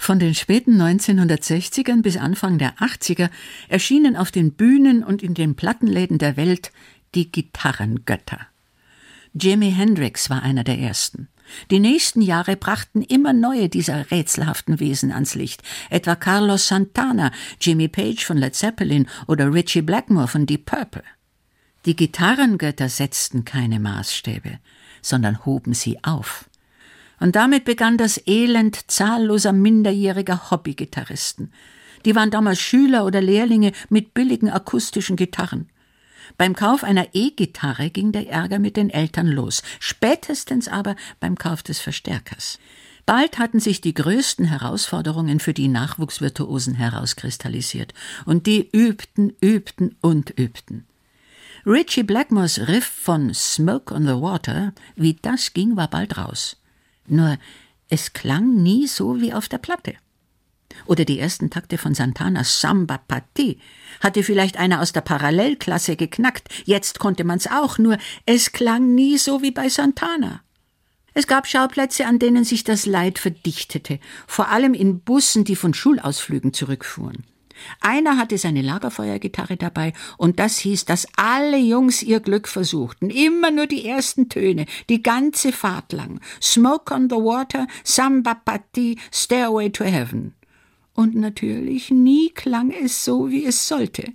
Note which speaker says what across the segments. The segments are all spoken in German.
Speaker 1: Von den späten 1960ern bis Anfang der 80er erschienen auf den Bühnen und in den Plattenläden der Welt die Gitarrengötter. Jimi Hendrix war einer der ersten. Die nächsten Jahre brachten immer neue dieser rätselhaften Wesen ans Licht, etwa Carlos Santana, Jimmy Page von Led Zeppelin oder Ritchie Blackmore von Deep Purple. Die Gitarrengötter setzten keine Maßstäbe, sondern hoben sie auf. Und damit begann das Elend zahlloser minderjähriger Hobbygitarristen. Die waren damals Schüler oder Lehrlinge mit billigen akustischen Gitarren. Beim Kauf einer E-Gitarre ging der Ärger mit den Eltern los, spätestens aber beim Kauf des Verstärkers. Bald hatten sich die größten Herausforderungen für die Nachwuchsvirtuosen herauskristallisiert, und die übten und übten. Ritchie Blackmores Riff von Smoke on the Water, wie das ging, war bald raus. Nur, es klang nie so wie auf der Platte. Oder die ersten Takte von Santanas Samba Partie. Hatte vielleicht einer aus der Parallelklasse geknackt. Jetzt konnte man's auch, nur es klang nie so wie bei Santana. Es gab Schauplätze, an denen sich das Leid verdichtete, vor allem in Bussen, die von Schulausflügen zurückfuhren. Einer hatte seine Lagerfeuergitarre dabei und das hieß, dass alle Jungs ihr Glück versuchten. Immer nur die ersten Töne, die ganze Fahrt lang. Smoke on the Water, Samba Partie, Stairway to Heaven. Und natürlich nie klang es so, wie es sollte.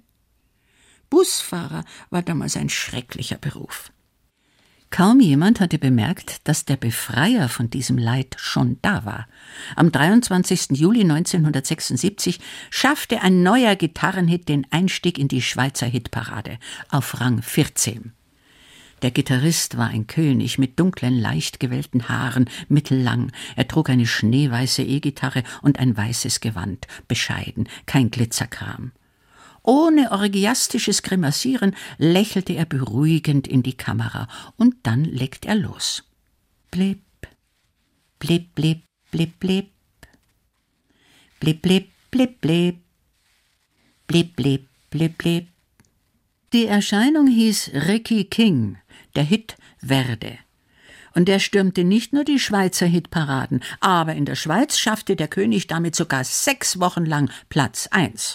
Speaker 1: Busfahrer war damals ein schrecklicher Beruf. Kaum jemand hatte bemerkt, dass der Befreier von diesem Leid schon da war. Am 23. Juli 1976 schaffte ein neuer Gitarrenhit den Einstieg in die Schweizer Hitparade auf Rang 14. Der Gitarrist war ein König mit dunklen, leicht gewellten Haaren, mittellang. Er trug eine schneeweiße E-Gitarre und ein weißes Gewand, bescheiden, kein Glitzerkram. Ohne orgiastisches Grimassieren lächelte er beruhigend in die Kamera und dann legte er los. Blip, blip, blip, blip, blip, blip, blip, blip, blip, blip, blip, blip, blip. Die Erscheinung hieß Ricky King, der Hit Werde. Und er stürmte nicht nur die Schweizer Hitparaden, aber in der Schweiz schaffte der König damit sogar 6 Wochen lang Platz 1.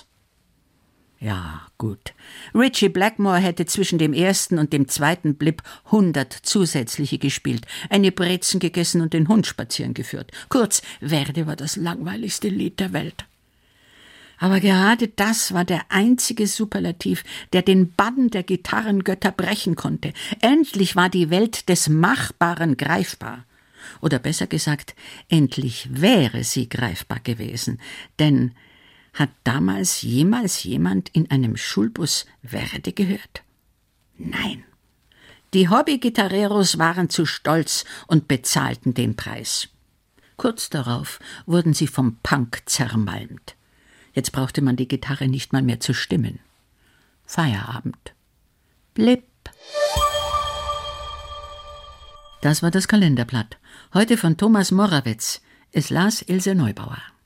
Speaker 1: Ja, gut. Ritchie Blackmore hätte zwischen dem ersten und dem zweiten Blip 100 zusätzliche gespielt, eine Brezen gegessen und den Hund spazieren geführt. Kurz, Werde war das langweiligste Lied der Welt. Aber gerade das war der einzige Superlativ, der den Bann der Gitarrengötter brechen konnte. Endlich war die Welt des Machbaren greifbar. Oder besser gesagt, endlich wäre sie greifbar gewesen. Denn hat damals jemals jemand in einem Schulbus Werde gehört? Nein. Die Hobby-Gitarreros waren zu stolz und bezahlten den Preis. Kurz darauf wurden sie vom Punk zermalmt. Jetzt brauchte man die Gitarre nicht mal mehr zu stimmen. Feierabend. Blip. Das war das Kalenderblatt. Heute von Thomas Morawetz. Es las Ilse Neubauer.